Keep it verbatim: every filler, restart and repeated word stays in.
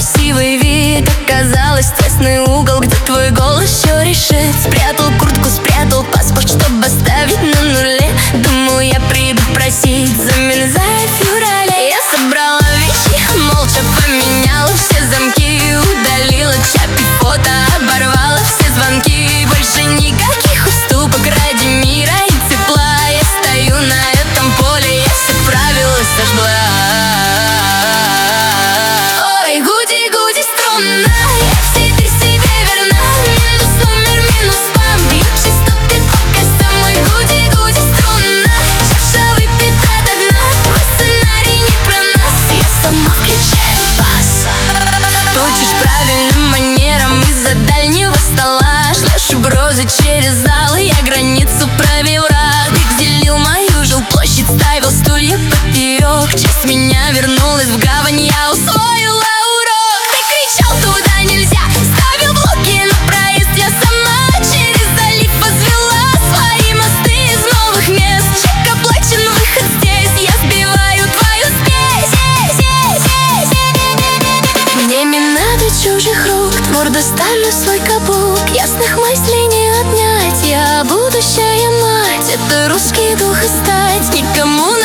красивый вид. Оказалось, тесный угол, где твой голос все решит. Спрятал куртку, спрятал паспорт, чтобы оставить на нуле. Думал, я приду просить, замерзает в феврале. Я собрала вещи, молча поменяла все замки, удалила чат и фото, оборвала все звонки. Больше никаких уступок ради мира и тепла. Я стою на этом поле, я все правила сожгла. Ой, гуди, гуди, струнна, я теперь себе верна. Минус номер, минус вам, бьют частоты пока со мной. Гуди, гуди, струнна, чаша выпита до дна. Твой сценарий не про нас, я сама включаю бас. Тучишь правильным манером из-за дальнего стола. Шлешь угрозы через зал, и я границу провел раз. Ты делил мою жилплощадь, ставил стулья поперек. Часть меня вернулась в гавань, я усвоила урок. Ты кричал, туда нельзя, ставил блоки на проезд. Я сама через залив возвела свои мосты из новых мест. Чек оплачен, выход здесь, я сбиваю твою спесь. Мне не надо чужих рук, твердо ставлю свой каблук. Ясных мыслей не отнять, я будущая мать. Это русский дух и стать, никому